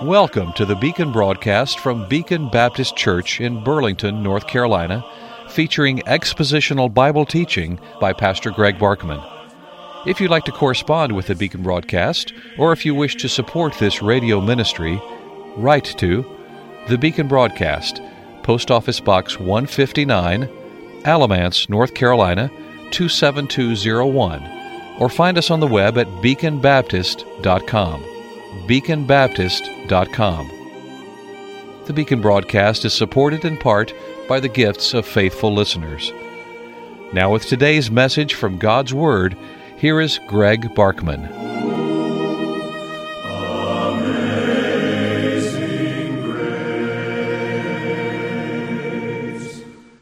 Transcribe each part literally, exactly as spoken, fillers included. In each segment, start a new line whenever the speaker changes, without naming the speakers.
Welcome to the Beacon broadcast from Beacon Baptist Church in Burlington, North Carolina, featuring expositional Bible teaching by Pastor Greg Barkman. If you'd like to correspond with the Beacon broadcast, or if you wish to support this radio ministry, write to the Beacon Broadcast, Post Office Box one fifty-nine, Alamance, North Carolina, two seven two zero one, or find us on the web at beacon baptist dot com. beacon baptist dot com. The Beacon broadcast is supported in part by the gifts of faithful listeners. Now with today's message from God's Word, here is Greg Barkman.
Amazing Grace.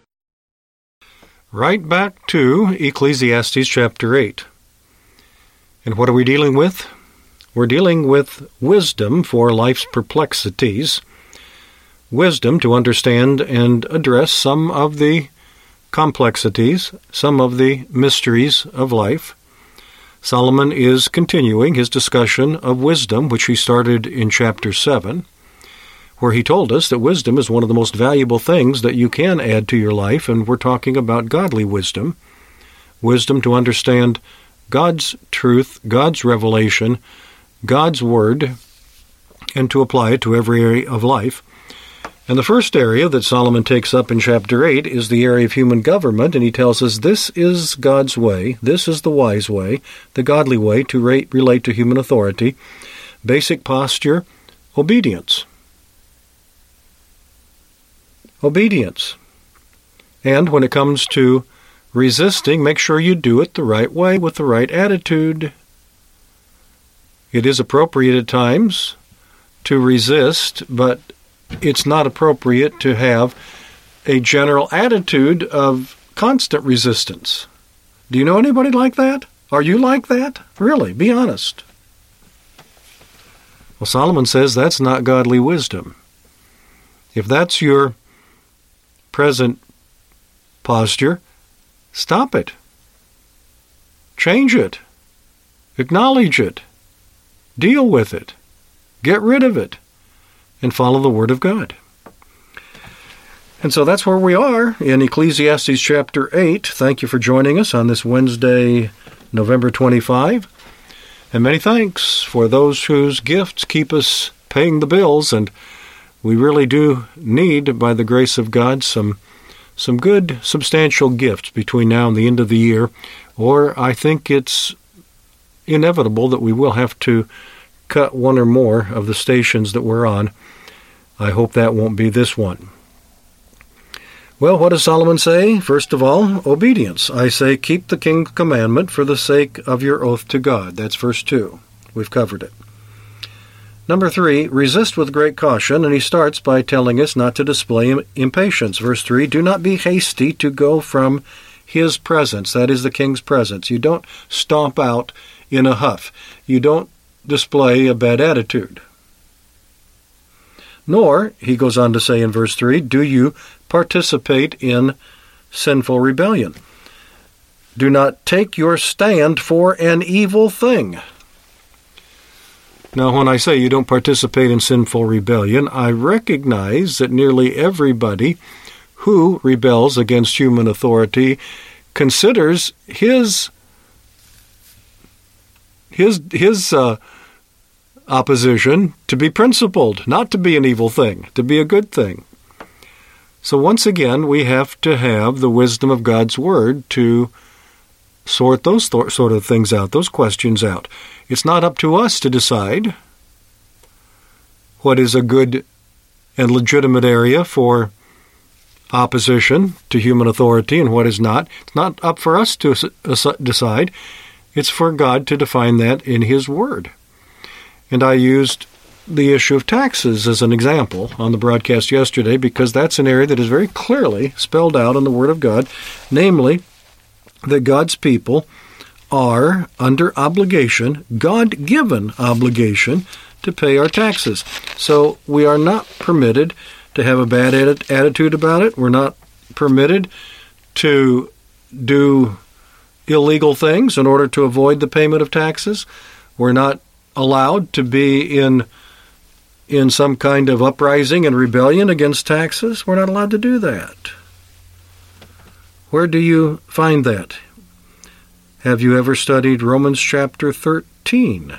Right back to Ecclesiastes chapter eight. And what are we dealing with? We're dealing with wisdom for life's perplexities, wisdom to understand and address some of the complexities, some of the mysteries of life. Solomon is continuing his discussion of wisdom, which he started in chapter seven, where he told us that wisdom is one of the most valuable things that you can add to your life, and we're talking about godly wisdom, wisdom to understand God's truth, God's revelation, God's Word, and to apply it to every area of life. And the first area that Solomon takes up in chapter eight is the area of human government, and he tells us this is God's way, this is the wise way, the godly way to re- relate to human authority. Basic posture, obedience. Obedience. And when it comes to resisting, make sure you do it the right way with the right attitude. It is appropriate at times to resist, but it's not appropriate to have a general attitude of constant resistance. Do you know anybody like that? Are you like that? Really, be honest. Well, Solomon says that's not godly wisdom. If that's your present posture, stop it. Change it. Acknowledge it. Deal with it. Get rid of it. And follow the Word of God. And so that's where we are in Ecclesiastes chapter eight. Thank you for joining us on this Wednesday, November twenty-fifth. And many thanks for those whose gifts keep us paying the bills. And we really do need, by the grace of God, some some good, substantial gifts between now and the end of the year. Or I think it's inevitable that we will have to cut one or more of the stations that we're on. I hope that won't be this one. Well, what does Solomon say? First of all, obedience. I say, keep the king's commandment for the sake of your oath to God. That's verse two. We've covered it. Number three, resist with great caution, and he starts by telling us not to display impatience. Verse three, do not be hasty to go from his presence. That is the king's presence. You don't stomp out in a huff. You don't display a bad attitude. Nor, he goes on to say in verse three, do you participate in sinful rebellion. Do not take your stand for an evil thing. Now, when I say you don't participate in sinful rebellion, I recognize that nearly everybody who rebels against human authority considers his his his uh, opposition to be principled, not to be an evil thing, to be a good thing. So once again, we have to have the wisdom of God's Word to sort those th- sort of things out, those questions out. It's not up to us to decide what is a good and legitimate area for opposition to human authority and what is not. It's not up for us to s- decide. It's for God to define that in His Word. And I used the issue of taxes as an example on the broadcast yesterday because that's an area that is very clearly spelled out in the Word of God, namely that God's people are under obligation, God-given obligation, to pay our taxes. So we are not permitted to have a bad atti- attitude about it. We're not permitted to do illegal things in order to avoid the payment of taxes. We're not allowed to be in in some kind of uprising and rebellion against taxes. We're not allowed to do that. Where do you find that? Have you ever studied Romans chapter thirteen?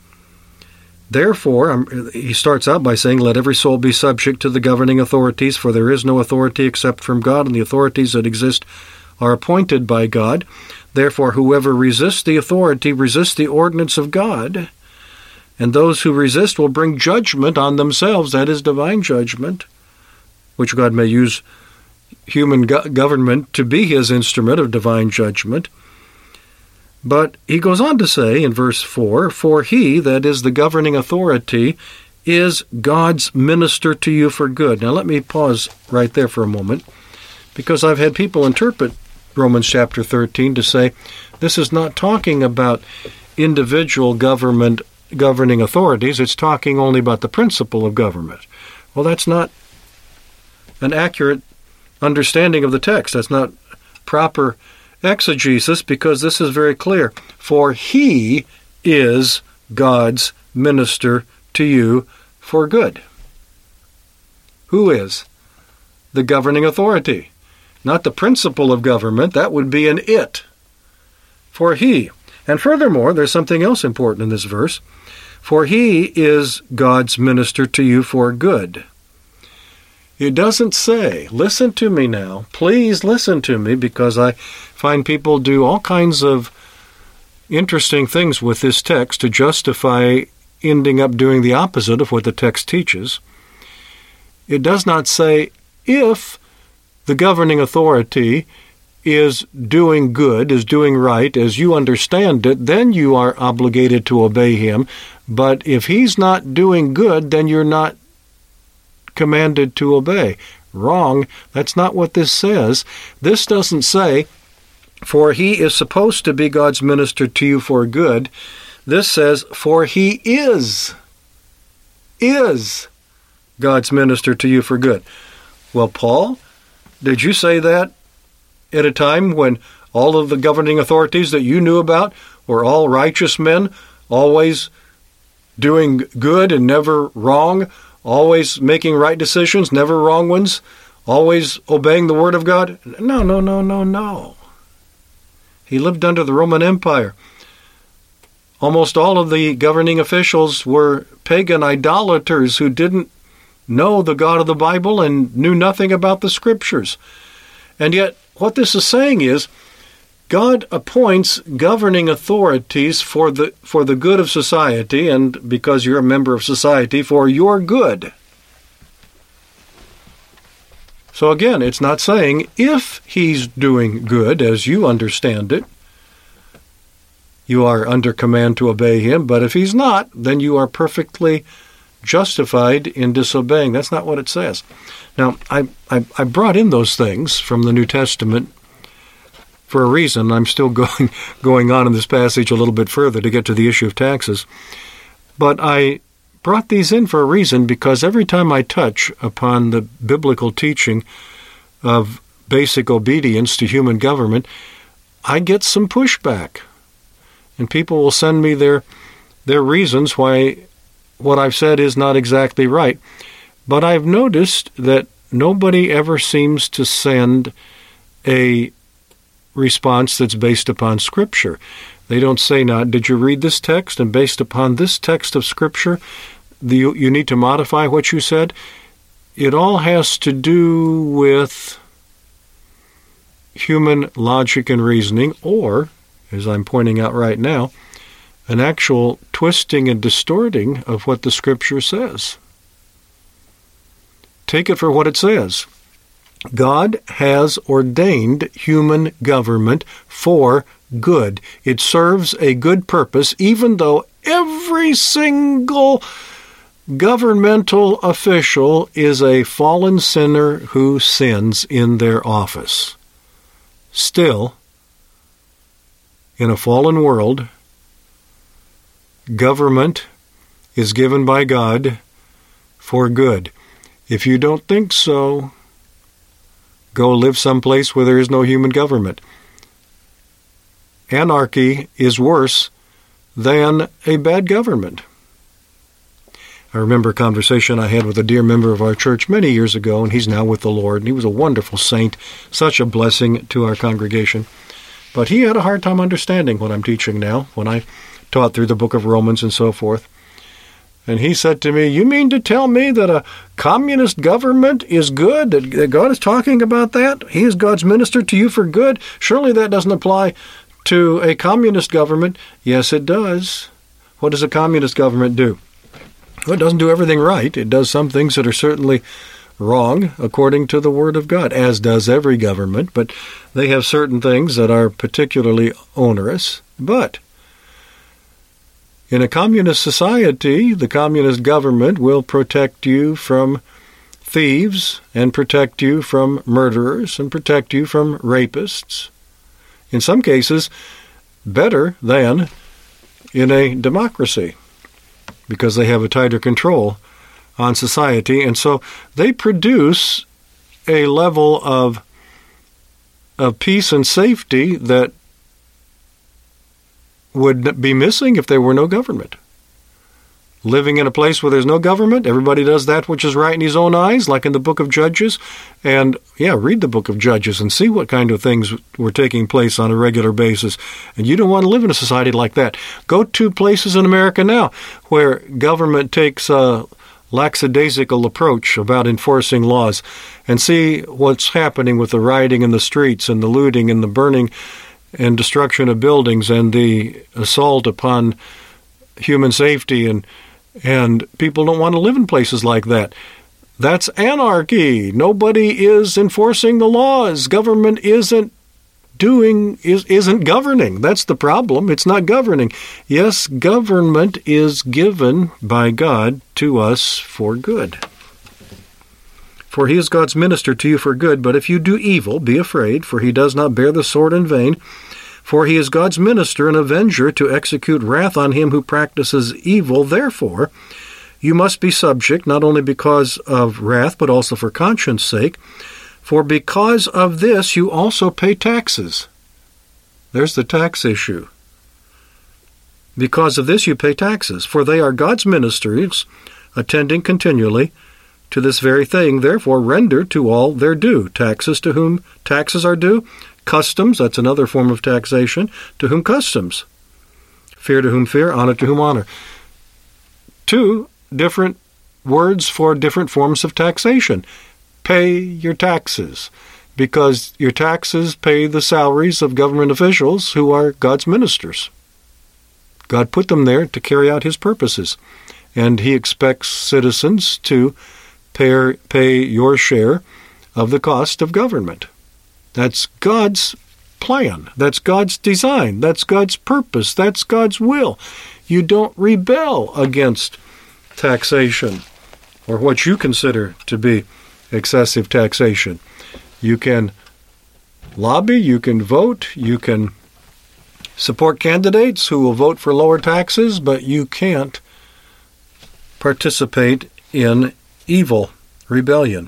Therefore, um, he starts out by saying, let every soul be subject to the governing authorities, for there is no authority except from God, and the authorities that exist are appointed by God. Therefore, whoever resists the authority resists the ordinance of God, and those who resist will bring judgment on themselves, that is, divine judgment, which God may use human go- government to be his instrument of divine judgment. But he goes on to say in verse four, for he, that is the governing authority, is God's minister to you for good. Now let me pause right there for a moment, because I've had people interpret Romans chapter thirteen to say this is not talking about individual government governing authorities, it's talking only about the principle of government. Well, that's not an accurate understanding of the text. That's not proper exegesis, because this is very clear. For he is God's minister to you for good. Who is? The governing authority. Not the principle of government. That would be an it. For he. And furthermore, there's something else important in this verse. For he is God's minister to you for good. It doesn't say, listen to me now, please listen to me, because I find people do all kinds of interesting things with this text to justify ending up doing the opposite of what the text teaches. It does not say if the governing authority is doing good, is doing right, as you understand it, then you are obligated to obey him. But if he's not doing good, then you're not commanded to obey. Wrong. That's not what this says. This doesn't say, for he is supposed to be God's minister to you for good. This says, for he is, is God's minister to you for good. Well, Paul, did you say that at a time when all of the governing authorities that you knew about were all righteous men, always doing good and never wrong, always making right decisions, never wrong ones, always obeying the word of God? No, no, no, no, no. He lived under the Roman Empire. Almost all of the governing officials were pagan idolaters who didn't know the God of the Bible and knew nothing about the Scriptures. And yet, what this is saying is, God appoints governing authorities for the for the good of society, and because you're a member of society, for your good. So again, it's not saying if he's doing good, as you understand it, you are under command to obey him, but if he's not, then you are perfectly justified in disobeying. That's not what it says. Now, I, I, I brought in those things from the New Testament for a reason. I'm still going going on in this passage a little bit further to get to the issue of taxes. But I brought these in for a reason, because every time I touch upon the biblical teaching of basic obedience to human government, I get some pushback. And people will send me their their reasons why what I've said is not exactly right. But I've noticed that nobody ever seems to send a response that's based upon Scripture. They don't say, now, did you read this text? And based upon this text of Scripture, the, you need to modify what you said. It all has to do with human logic and reasoning, or, as I'm pointing out right now, an actual twisting and distorting of what the Scripture says. Take it for what it says. God has ordained human government for good. It serves a good purpose, even though every single governmental official is a fallen sinner who sins in their office. Still, in a fallen world, government is given by God for good. If you don't think so, go live someplace where there is no human government. Anarchy is worse than a bad government. I remember a conversation I had with a dear member of our church many years ago, and he's now with the Lord, and he was a wonderful saint, such a blessing to our congregation. But he had a hard time understanding what I'm teaching now, when I taught through the book of Romans and so forth. And he said to me, "You mean to tell me that a communist government is good? That God is talking about that? He is God's minister to you for good? Surely that doesn't apply to a communist government." Yes, it does. What does a communist government do? Well, it doesn't do everything right. It does some things that are certainly wrong according to the Word of God, as does every government, but they have certain things that are particularly onerous. But in a communist society, the communist government will protect you from thieves and protect you from murderers and protect you from rapists. In some cases, better than in a democracy, because they have a tighter control on society. And so they produce a level of, of peace and safety that would be missing if there were no government. Living in a place where there's no government, everybody does that which is right in his own eyes, like in the book of Judges. And, yeah, read the book of Judges and see what kind of things were taking place on a regular basis. And you don't want to live in a society like that. Go to places in America now where government takes a lackadaisical approach about enforcing laws and see what's happening with the rioting in the streets and the looting and the burning and destruction of buildings and the assault upon human safety, and and people don't want to live in places like that. That's anarchy. Nobody is enforcing the laws. Government isn't doing is isn't governing. That's the problem. It's not governing. Yes, government is given by God to us for good. For he is God's minister to you for good, but if you do evil, be afraid, for he does not bear the sword in vain. For he is God's minister and avenger to execute wrath on him who practices evil. Therefore, you must be subject, not only because of wrath, but also for conscience sake. For because of this, you also pay taxes. There's the tax issue. Because of this, you pay taxes, for they are God's ministers, attending continually to this very thing. Therefore, render to all their due. Taxes to whom taxes are due. Customs, that's another form of taxation, to whom customs. Fear to whom fear, honor to whom honor. Two different words for different forms of taxation. Pay your taxes, because your taxes pay the salaries of government officials who are God's ministers. God put them there to carry out his purposes, and he expects citizens to pay, pay your share of the cost of government. That's God's plan. That's God's design. That's God's purpose. That's God's will. You don't rebel against taxation or what you consider to be excessive taxation. You can lobby, you can vote, you can support candidates who will vote for lower taxes, but you can't participate in evil, rebellion.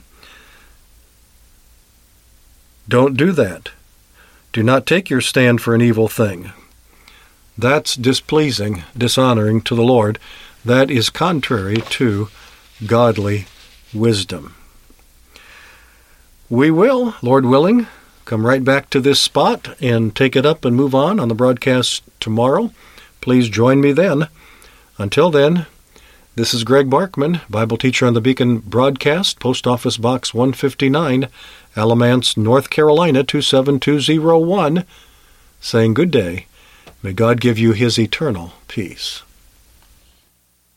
Don't do that. Do not take your stand for an evil thing. That's displeasing, dishonoring to the Lord. That is contrary to godly wisdom. We will, Lord willing, come right back to this spot and take it up and move on on the broadcast tomorrow. Please join me then. Until then, this is Greg Barkman, Bible teacher on the Beacon Broadcast, Post Office Box one fifty-nine, Alamance, North Carolina two seven two zero one, saying good day. May God give you his eternal peace.